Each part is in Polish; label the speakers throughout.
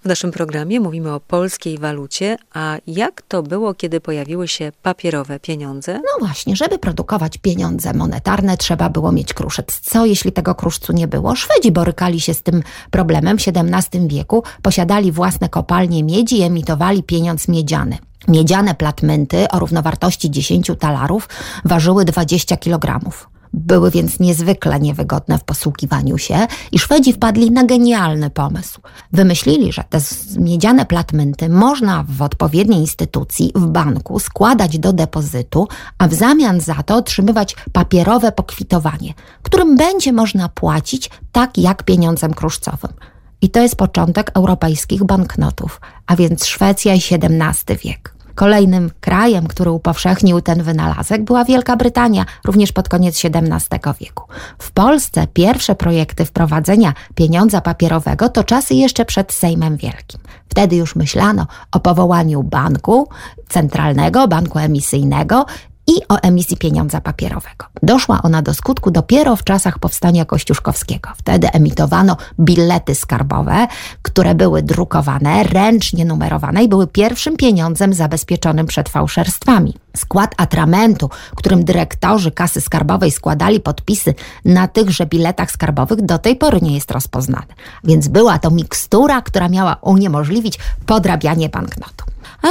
Speaker 1: naszym programie mówimy o polskiej walucie, a jak to było, kiedy pojawiły się papierowe pieniądze?
Speaker 2: No właśnie, żeby produkować pieniądze monetarne, trzeba było mieć kruszec. Co jeśli tego kruszcu nie było? Szwedzi borykali się z tym problemem w XVII wieku, posiadali własne kopalnie miedzi i emitowali pieniądz miedziany. Miedziane platmenty o równowartości 10 talarów ważyły 20 kg. Były więc niezwykle niewygodne w posługiwaniu się i Szwedzi wpadli na genialny pomysł. Wymyślili, że te miedziane platmenty można w odpowiedniej instytucji, w banku składać do depozytu, a w zamian za to otrzymywać papierowe pokwitowanie, którym będzie można płacić tak jak pieniądzem kruszcowym. I to jest początek europejskich banknotów, a więc Szwecja i XVII wiek. Kolejnym krajem, który upowszechnił ten wynalazek, była Wielka Brytania, również pod koniec XVII wieku. W Polsce pierwsze projekty wprowadzenia pieniądza papierowego to czasy jeszcze przed Sejmem Wielkim. Wtedy już myślano o powołaniu banku centralnego, banku emisyjnego i o emisji pieniądza papierowego. Doszła ona do skutku dopiero w czasach powstania kościuszkowskiego. Wtedy emitowano bilety skarbowe, które były drukowane, ręcznie numerowane i były pierwszym pieniądzem zabezpieczonym przed fałszerstwami. Skład atramentu, którym dyrektorzy kasy skarbowej składali podpisy na tychże biletach skarbowych, do tej pory nie jest rozpoznany. Więc była to mikstura, która miała uniemożliwić podrabianie banknotu.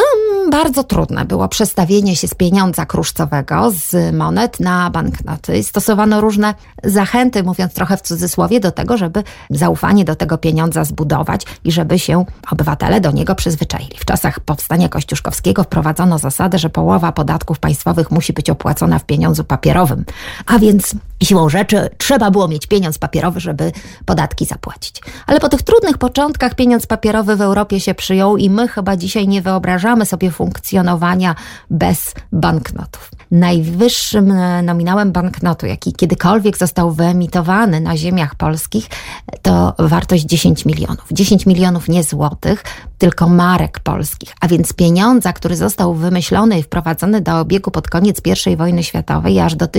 Speaker 2: Bardzo trudne było przestawienie się z pieniądza kruszcowego, z monet na banknoty. Stosowano różne zachęty, mówiąc trochę w cudzysłowie, do tego, żeby zaufanie do tego pieniądza zbudować i żeby się obywatele do niego przyzwyczaili. W czasach powstania kościuszkowskiego wprowadzono zasadę, że połowa podatków państwowych musi być opłacona w pieniądzu papierowym. A więc siłą rzeczy trzeba było mieć pieniądz papierowy, żeby podatki zapłacić. Ale po tych trudnych początkach pieniądz papierowy w Europie się przyjął i my chyba dzisiaj nie wyobrażamy sobie funkcjonowania bez banknotów. Najwyższym nominałem banknotu, jaki kiedykolwiek został wyemitowany na ziemiach polskich, to wartość 10 milionów. 10 milionów nie złotych, tylko marek polskich. A więc pieniądza, który został wymyślony i wprowadzony do obiegu pod koniec I wojny światowej i aż do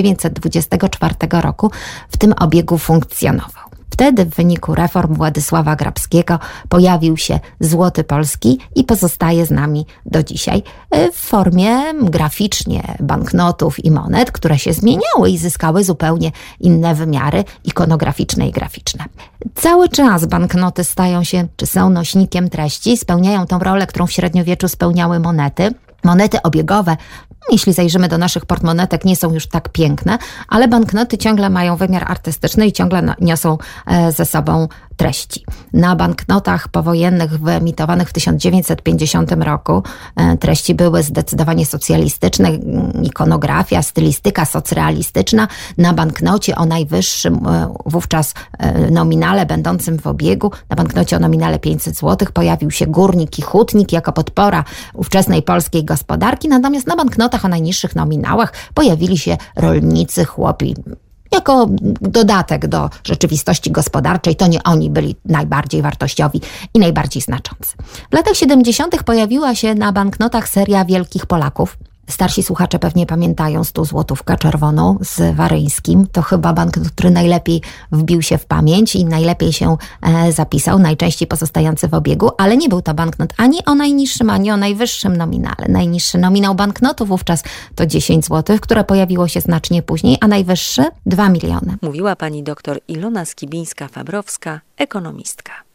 Speaker 2: 1924 roku w tym obiegu funkcjonował. Wtedy w wyniku reform Władysława Grabskiego pojawił się złoty polski i pozostaje z nami do dzisiaj w formie graficznie banknotów i monet, które się zmieniały i zyskały zupełnie inne wymiary ikonograficzne i graficzne. Cały czas banknoty stają się, czy są nośnikiem treści, spełniają tą rolę, którą w średniowieczu spełniały monety. Monety obiegowe, jeśli zajrzymy do naszych portmonetek, nie są już tak piękne, ale banknoty ciągle mają wymiar artystyczny i ciągle niosą ze sobą treści. Na banknotach powojennych wyemitowanych w 1950 roku treści były zdecydowanie socjalistyczne, ikonografia, stylistyka socrealistyczna. Na banknocie o najwyższym wówczas nominale będącym w obiegu, na banknocie o nominale 500 zł pojawił się górnik i hutnik jako podpora ówczesnej polskiej gospodarki, natomiast na banknotach o najniższych nominałach pojawili się rolnicy, chłopi. Jako dodatek do rzeczywistości gospodarczej, to nie oni byli najbardziej wartościowi i najbardziej znaczący. W latach 70. pojawiła się na banknotach seria Wielkich Polaków. Starsi słuchacze pewnie pamiętają 100-złotówkę czerwoną z Waryńskim. To chyba banknot, który najlepiej wbił się w pamięć i najlepiej się zapisał, najczęściej pozostający w obiegu, ale nie był to banknot ani o najniższym, ani o najwyższym nominale. Najniższy nominał banknotu wówczas to 10 zł, które pojawiło się znacznie później, a najwyższy 2 miliony.
Speaker 1: Mówiła pani doktor Ilona Skibińska-Fabrowska, ekonomistka.